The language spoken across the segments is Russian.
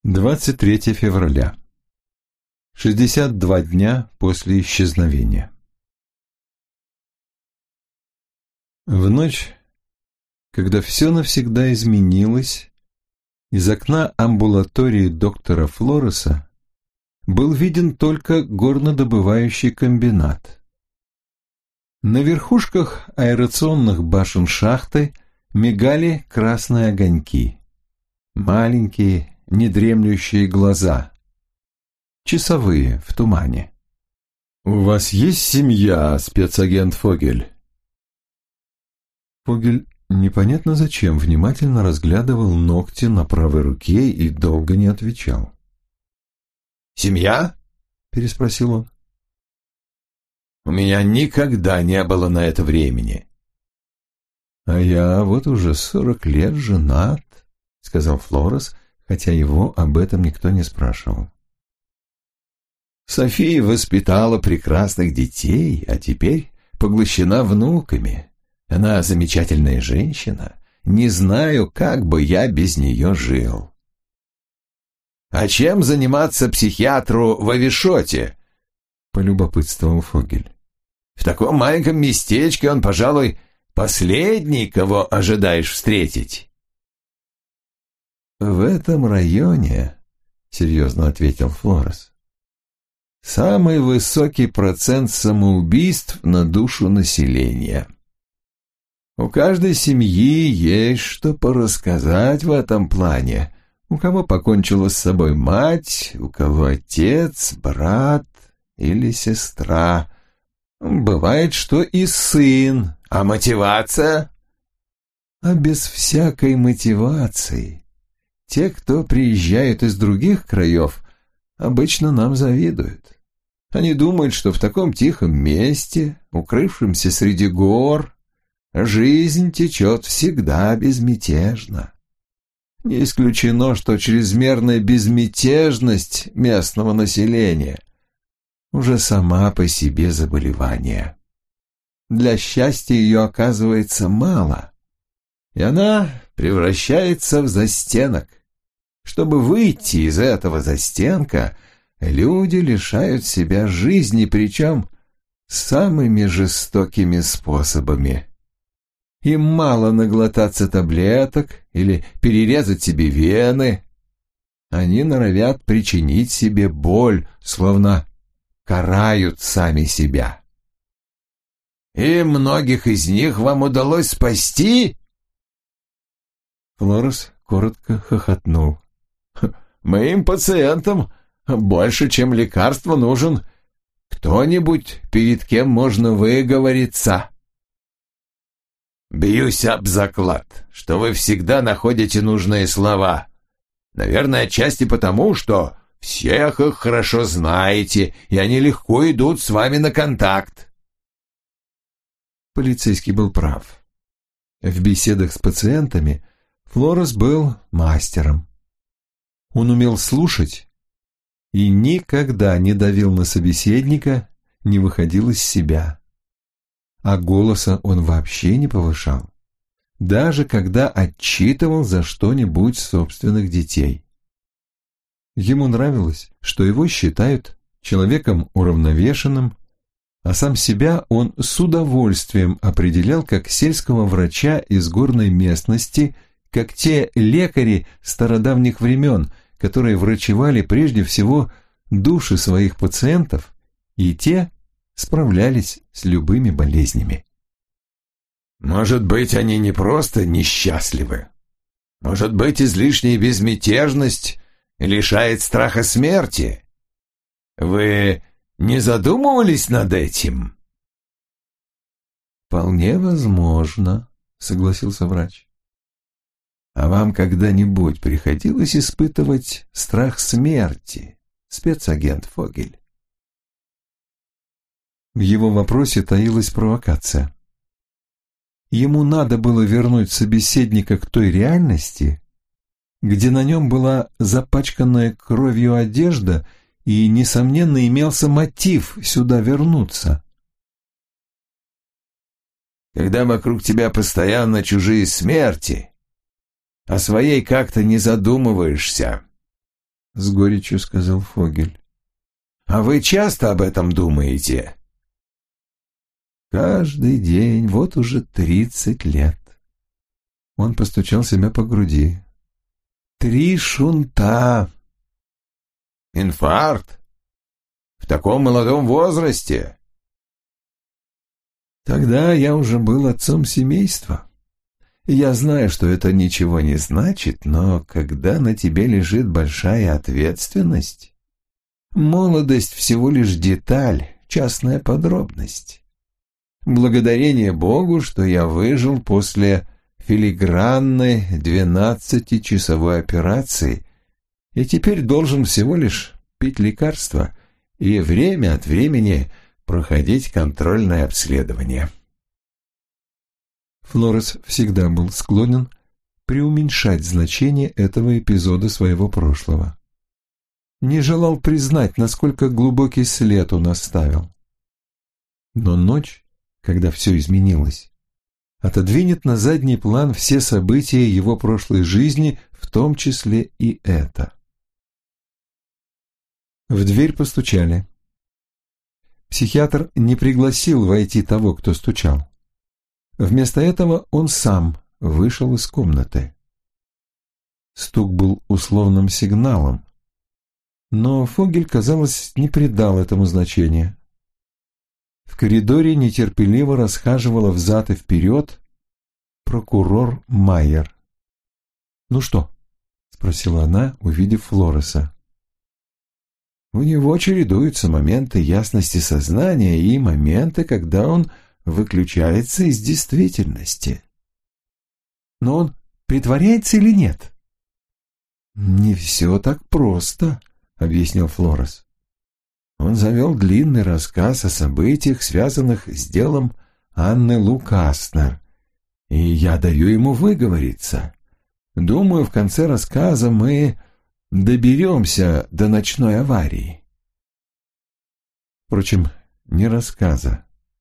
23 февраля. 62 дня после исчезновения. В ночь, когда все навсегда изменилось, из окна амбулатории доктора Флореса был виден только горнодобывающий комбинат. На верхушках аэрационных башен шахты мигали красные огоньки. Маленькие, недремлющие глаза. Часовые в тумане. «У вас есть семья, спецагент Фогель?» Фогель непонятно зачем внимательно разглядывал ногти на правой руке и долго не отвечал. «Семья?» — переспросил он. «У меня никогда не было на это времени». «А я вот уже 40 лет женат», — сказал Флорес, хотя его об этом никто не спрашивал. «София воспитала прекрасных детей, а теперь поглощена внуками. Она замечательная женщина. Не знаю, как бы я без нее жил». «А чем заниматься психиатру в Авишоте?» — полюбопытствовал Фогель. «В таком маленьком местечке он, пожалуй, последний, кого ожидаешь встретить». «В этом районе, — серьезно ответил Флорес, — самый высокий процент самоубийств на душу населения. У каждой семьи есть что порассказать в этом плане. У кого покончила с собой мать, у кого отец, брат или сестра. Бывает, что и сын. А мотивация?» А без всякой мотивации. Те, кто приезжает из других краев, обычно нам завидуют. Они думают, что в таком тихом месте, укрывшемся среди гор, жизнь течет всегда безмятежно. Не исключено, что чрезмерная безмятежность местного населения уже сама по себе заболевание. Для счастья ее оказывается мало, и она превращается в застенок. Чтобы выйти из этого застенка, люди лишают себя жизни, причем самыми жестокими способами. Им мало наглотаться таблеток или перерезать себе вены. Они норовят причинить себе боль, словно карают сами себя. «И многих из них вам удалось спасти?» Флорес коротко хохотнул. «Моим пациентам больше, чем лекарство, нужен кто-нибудь, перед кем можно выговориться. Бьюсь об заклад, что вы всегда находите нужные слова. Наверное, отчасти потому, что всех их хорошо знаете, и они легко идут с вами на контакт». Полицейский был прав. В беседах с пациентами Флорес был мастером. Он умел слушать и никогда не давил на собеседника, не выходил из себя. А голоса он вообще не повышал, даже когда отчитывал за что-нибудь собственных детей. Ему нравилось, что его считают человеком уравновешенным, а сам себя он с удовольствием определял как сельского врача из горной местности, как те лекари стародавних времен, которые врачевали прежде всего души своих пациентов, и те справлялись с любыми болезнями. «Может быть, они не просто несчастливы. Может быть, излишняя безмятежность лишает страха смерти. Вы не задумывались над этим?» «Вполне возможно», — согласился врач. «А вам когда-нибудь приходилось испытывать страх смерти, спецагент Фогель?» В его вопросе таилась провокация. Ему надо было вернуть собеседника к той реальности, где на нем была запачканная кровью одежда и, несомненно, имелся мотив сюда вернуться. «Когда вокруг тебя постоянно чужие смерти, о своей как-то не задумываешься. с горечью сказал Фогель. А вы часто об этом думаете? Каждый день, вот уже 30 лет. Он постучал себя по груди. 3 шунта. Инфаркт? В таком молодом возрасте? Тогда я уже был отцом семейства. Я знаю, что это ничего не значит, но когда на тебе лежит большая ответственность, молодость всего лишь деталь, частная подробность. Благодарение Богу, что я выжил после филигранной 12-часовой операции и теперь должен всего лишь пить лекарства и время от времени проходить контрольное обследование. Флорес всегда был склонен преуменьшать значение этого эпизода своего прошлого. Не желал признать, насколько глубокий след он оставил. Но ночь, когда все изменилось, отодвинет на задний план все события его прошлой жизни, в том числе и это. В дверь постучали. Психиатр не пригласил войти того, кто стучал. Вместо этого он сам вышел из комнаты. Стук был условным сигналом, но Фогель, казалось, не придал этому значения. В коридоре нетерпеливо расхаживала взад и вперед прокурор Майер. «Ну что?» — спросила она, увидев Флореса. У него чередуются моменты ясности сознания и моменты, когда он выключается из действительности. Но он притворяется или нет? «Не все так просто», — объяснил Флорес. Он завел длинный рассказ о событиях, связанных с делом Анны Лу Кастнер, и я даю ему выговориться. Думаю, в конце рассказа мы доберемся до ночной аварии. Впрочем, не рассказа,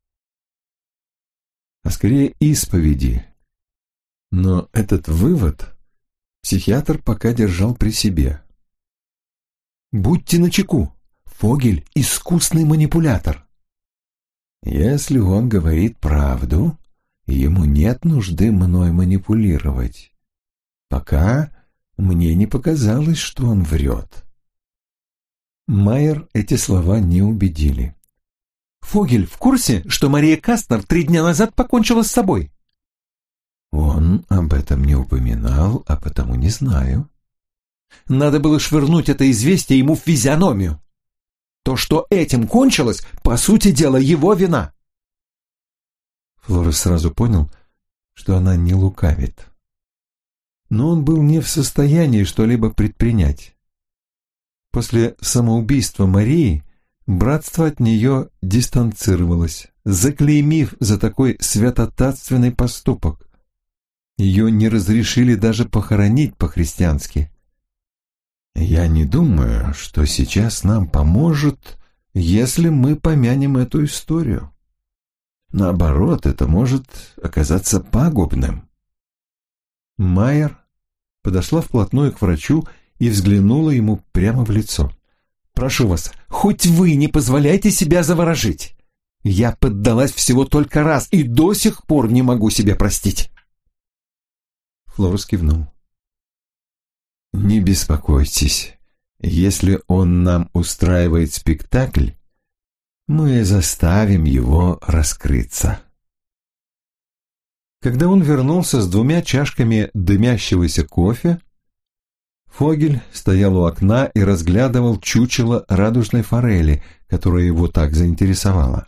а скорее исповеди. Но этот вывод психиатр пока держал при себе. Будьте начеку, Фогель — искусный манипулятор. Если он говорит правду, ему нет нужды мной манипулировать. Пока мне не показалось, что он врет. Майер эти слова не убедили. «Фогель в курсе, что Мария Кастнер 3 дня назад покончила с собой?» Он об этом не упоминал, а потому не знаю. Надо было швырнуть это известие ему в физиономию. То, что этим кончилось, по сути дела, его вина. Флорес сразу понял, что она не лукавит. Но он был не в состоянии что-либо предпринять. После самоубийства Марии братство от нее дистанцировалось, заклеймив за такой святотатственный поступок. Ее не разрешили даже похоронить по-христиански. Я не думаю, что сейчас нам поможет, если мы помянем эту историю. Наоборот, это может оказаться пагубным. Майер подошла вплотную к врачу и взглянула ему прямо в лицо. «Прошу вас, хоть вы не позволяйте себя заворожить. Я поддалась всего только раз и до сих пор не могу себя простить». Флорес кивнул. «Не беспокойтесь. Если он нам устраивает спектакль, мы заставим его раскрыться». Когда он вернулся с 2 чашками дымящегося кофе, Фогель стоял у окна и разглядывал чучело радужной форели, которая его так заинтересовала.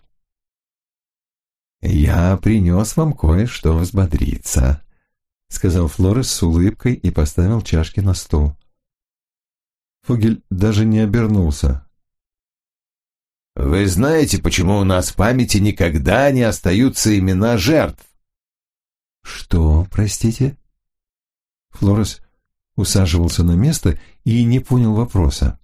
«Я принес вам кое-что взбодриться», — сказал Флорес с улыбкой и поставил чашки на стол. Фогель даже не обернулся. «Вы знаете, почему у нас в памяти никогда не остаются имена жертв?» «Что, простите?» Флорес усаживался на место и не понял вопроса.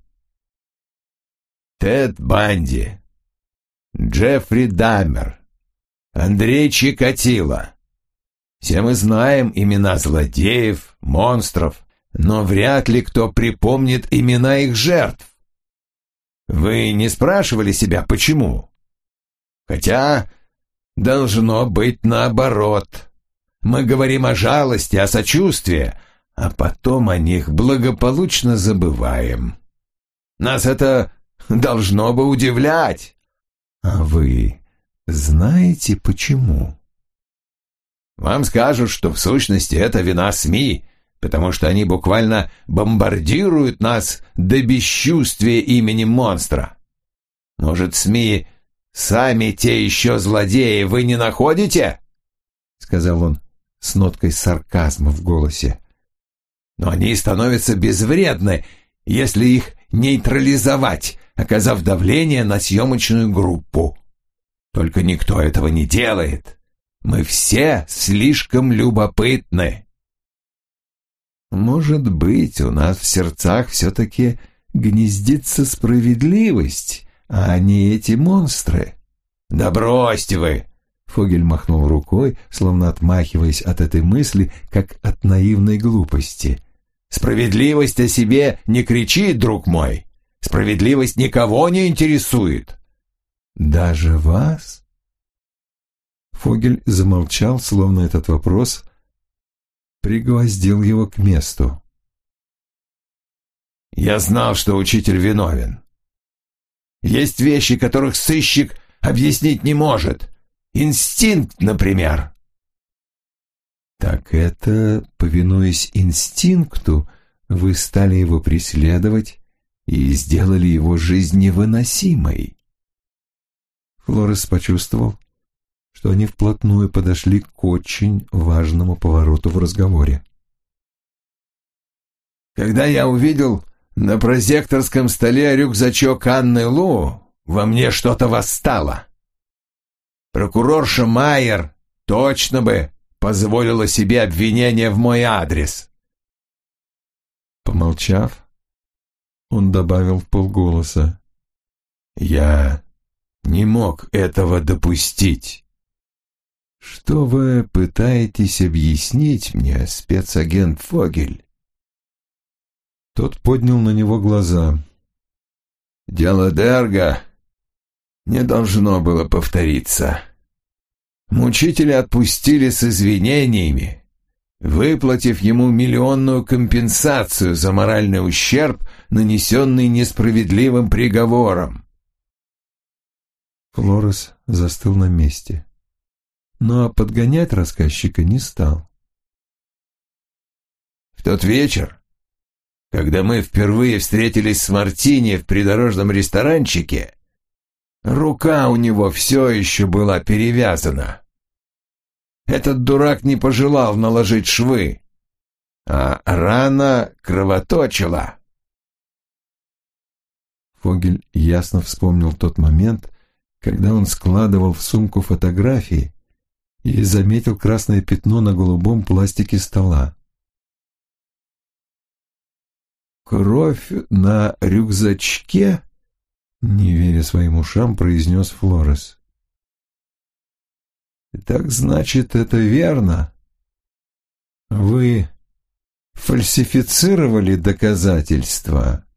Тед Банди, Джеффри Даммер, Андрей Чикатило. Все мы знаем имена злодеев, монстров, но вряд ли кто припомнит имена их жертв. Вы не спрашивали себя, почему? Хотя должно быть наоборот. Мы говорим о жалости, о сочувствии, а потом о них благополучно забываем. Нас это должно бы удивлять. А вы знаете, почему? Вам скажут, что в сущности это вина СМИ, потому что они буквально бомбардируют нас до бесчувствия именем монстра. Может, СМИ сами те еще злодеи, вы не находите? Сказал он с ноткой сарказма в голосе. Но они становятся безвредны, если их нейтрализовать, оказав давление на съемочную группу. Только никто этого не делает. Мы все слишком любопытны. Может быть, у нас в сердцах все-таки гнездится справедливость, а не эти монстры. Да бросьте вы! Фогель махнул рукой, словно отмахиваясь от этой мысли, как от наивной глупости. Справедливость о себе не кричит, друг мой. Справедливость никого не интересует. Даже вас? Фогель замолчал, словно этот вопрос пригвоздил его к месту. Я знал, что учитель виновен. Есть вещи, которых сыщик объяснить не может. Инстинкт, например. Так это, повинуясь инстинкту, вы стали его преследовать и сделали его жизнь невыносимой. Флорес почувствовал, что они вплотную подошли к очень важному повороту в разговоре. Когда я увидел на прозекторском столе рюкзачок Анны Лу, во мне что-то восстало. Прокурорша Майер точно бы позволила себе обвинение в мой адрес. Помолчав, он добавил вполголоса: «Я не мог этого допустить». «Что вы пытаетесь объяснить мне, спецагент Фогель?» Тот поднял на него глаза. «Дело Дерга не должно было повториться. Мучителя отпустили с извинениями, выплатив ему миллионную компенсацию за моральный ущерб, нанесенный несправедливым приговором». Флорес застыл на месте, но подгонять рассказчика не стал. В тот вечер, когда мы впервые встретились с Мартини в придорожном ресторанчике, рука у него все еще была перевязана. Этот дурак не пожелал наложить швы, а рана кровоточила. Фогель ясно вспомнил тот момент, когда он складывал в сумку фотографии и заметил красное пятно на голубом пластике стола. «Кровь на рюкзачке?» — не веря своим ушам, произнес Флорес. «Так значит, это верно? Вы фальсифицировали доказательства?»